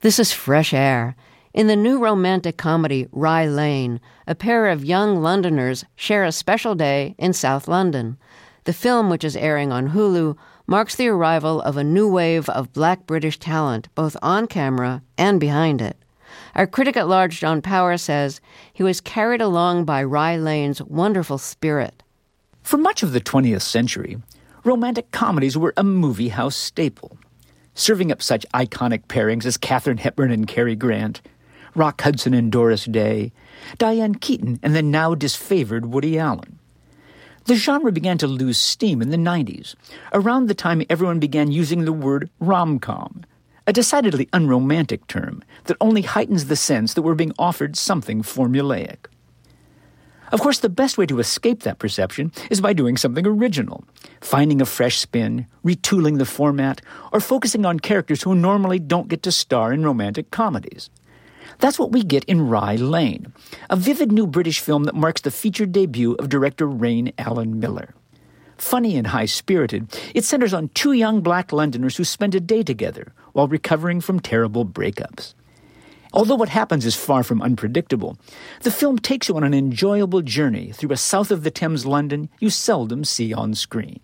This is Fresh Air. In the new romantic comedy Rye Lane, a pair of young Londoners share a special day in South London. The film, which is airing on Hulu, marks the arrival of a new wave of Black British talent, both on camera and behind it. Our critic at large, John Power, says he was carried along by Rye Lane's wonderful spirit. For much of the 20th century, romantic comedies were a movie house staple, serving up such iconic pairings as Katharine Hepburn and Cary Grant, Rock Hudson and Doris Day, Diane Keaton and the now disfavored Woody Allen. The genre began to lose steam in the 90s, around the time everyone began using the word rom-com, a decidedly unromantic term that only heightens the sense that we're being offered something formulaic. Of course, the best way to escape that perception is by doing something original, finding a fresh spin, retooling the format, or focusing on characters who normally don't get to star in romantic comedies. That's what we get in Rye Lane, a vivid new British film that marks the featured debut of director Raine Allen Miller. Funny and high-spirited, it centers on two young black Londoners who spend a day together while recovering from terrible breakups. Although what happens is far from unpredictable, the film takes you on an enjoyable journey through a south-of-the-Thames London you seldom see on screen.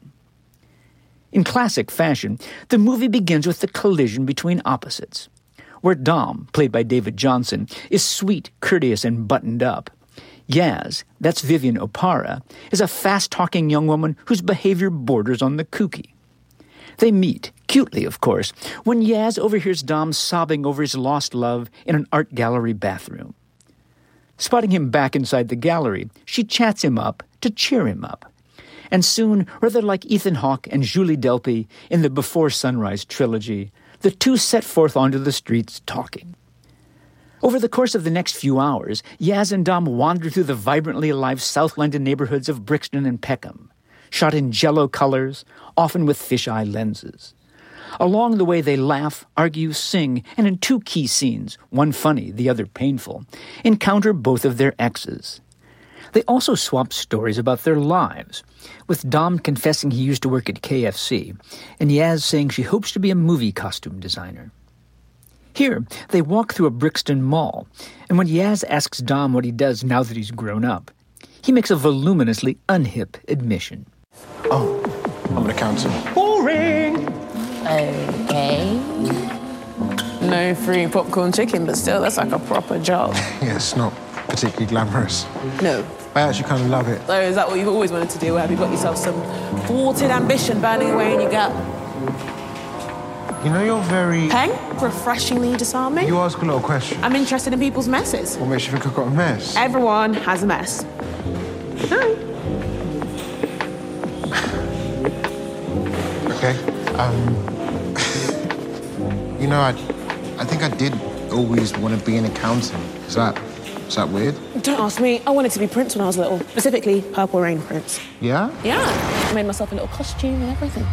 In classic fashion, the movie begins with the collision between opposites, where Dom, played by David Johnson, is sweet, courteous, and buttoned up. Yaz, that's Vivian Oparah, is a fast-talking young woman whose behavior borders on the kooky. They meet, cutely of course, when Yaz overhears Dom sobbing over his lost love in an art gallery bathroom. Spotting him back inside the gallery, she chats him up to cheer him up. And soon, rather like Ethan Hawke and Julie Delpy in the Before Sunrise trilogy, the two set forth onto the streets talking. Over the course of the next few hours, Yaz and Dom wander through the vibrantly alive South London neighborhoods of Brixton and Peckham, shot in jello colors, often with fisheye lenses. Along the way, they laugh, argue, sing, and in two key scenes, one funny, the other painful, encounter both of their exes. They also swap stories about their lives, with Dom confessing he used to work at KFC, and Yaz saying she hopes to be a movie costume designer. Here, they walk through a Brixton mall, and when Yaz asks Dom what he does now that he's grown up, he makes a voluminously unhip admission. Oh, I'm an accountant. Boring! Okay. No free popcorn chicken, but still, that's like a proper job. Yeah, it's not particularly glamorous. No. I actually kind of love it. So is that what you've always wanted to do, or have you got yourself some thwarted ambition burning away in your gut? You know, you're very... Peng? Refreshingly disarming? You ask a lot of questions. I'm interested in people's messes. What makes you think I've got a mess? Everyone has a mess. Hi. Okay. You know, I think I did always want to be an accountant. Is that weird? Don't ask me. I wanted to be Prince when I was little. Specifically, Purple Rain Prince. Yeah? Yeah. I made myself a little costume and everything.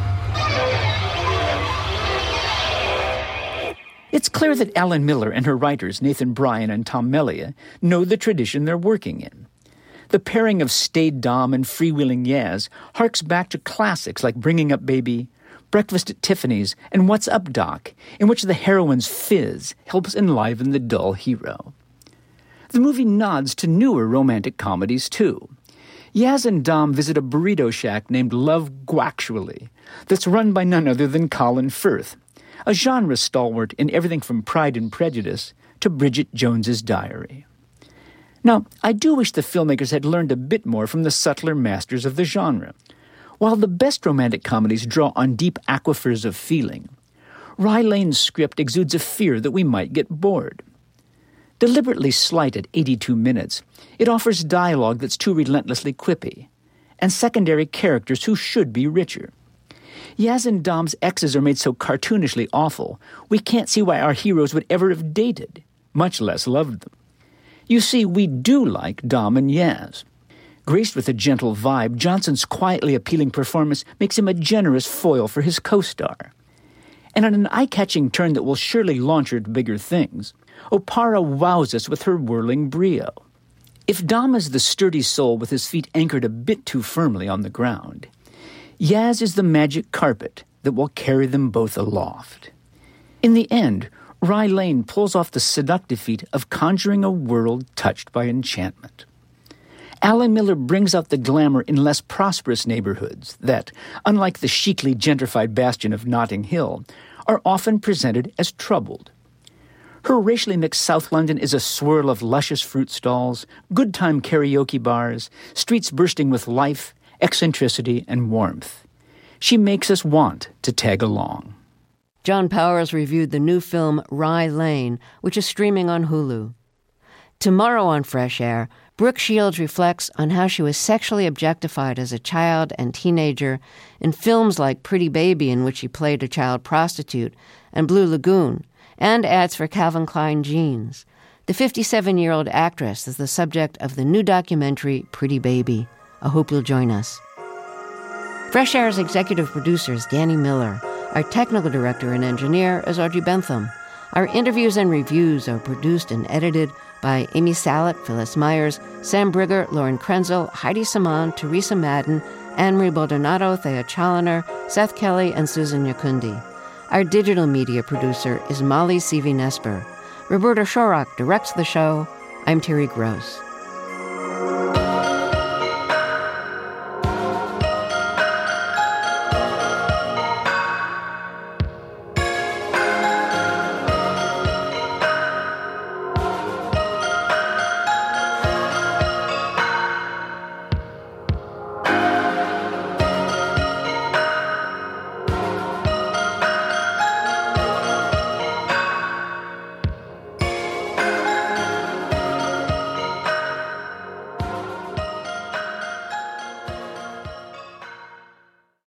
It's clear that Alan Miller and her writers, Nathan Bryan and Tom Melia, know the tradition they're working in. The pairing of staid Dom and freewheeling Yaz harks back to classics like Bringing Up Baby, Breakfast at Tiffany's, and What's Up, Doc, in which the heroine's fizz helps enliven the dull hero. The movie nods to newer romantic comedies, too. Yaz and Dom visit a burrito shack named Love Guactually that's run by none other than Colin Firth, a genre stalwart in everything from Pride and Prejudice to Bridget Jones's Diary. Now, I do wish the filmmakers had learned a bit more from the subtler masters of the genre. While the best romantic comedies draw on deep aquifers of feeling, Rye Lane's script exudes a fear that we might get bored. Deliberately slight at 82 minutes, it offers dialogue that's too relentlessly quippy, and secondary characters who should be richer. Yaz and Dom's exes are made so cartoonishly awful, we can't see why our heroes would ever have dated, much less loved them. You see, we do like Dom and Yaz. Graced with a gentle vibe, Johnson's quietly appealing performance makes him a generous foil for his co-star. And on an eye-catching turn that will surely launch her to bigger things, Oparah wows us with her whirling brio. If Dom is the sturdy soul with his feet anchored a bit too firmly on the ground, Yaz is the magic carpet that will carry them both aloft. In the end, Rye Lane pulls off the seductive feat of conjuring a world touched by enchantment. Alan Miller brings out the glamour in less prosperous neighborhoods that, unlike the chicly gentrified bastion of Notting Hill, are often presented as troubled. Her racially mixed South London is a swirl of luscious fruit stalls, good-time karaoke bars, streets bursting with life, eccentricity, and warmth. She makes us want to tag along. John Powers reviewed the new film Rye Lane, which is streaming on Hulu. Tomorrow on Fresh Air, Brooke Shields reflects on how she was sexually objectified as a child and teenager in films like Pretty Baby, in which she played a child prostitute, and Blue Lagoon, and ads for Calvin Klein jeans. The 57-year-old actress is the subject of the new documentary Pretty Baby. I hope you'll join us. Fresh Air's executive producer is Danny Miller. Our technical director and engineer is Audrey Bentham. Our interviews and reviews are produced and edited by Amy Salet, Phyllis Myers, Sam Brigger, Lauren Krenzel, Heidi Saman, Teresa Madden, Anne-Marie Baldonado, Thea Chaloner, Seth Kelly, and Susan Yakundi. Our digital media producer is Molly Seavey-Nesper. Roberta Shorrock directs the show. I'm Terry Gross.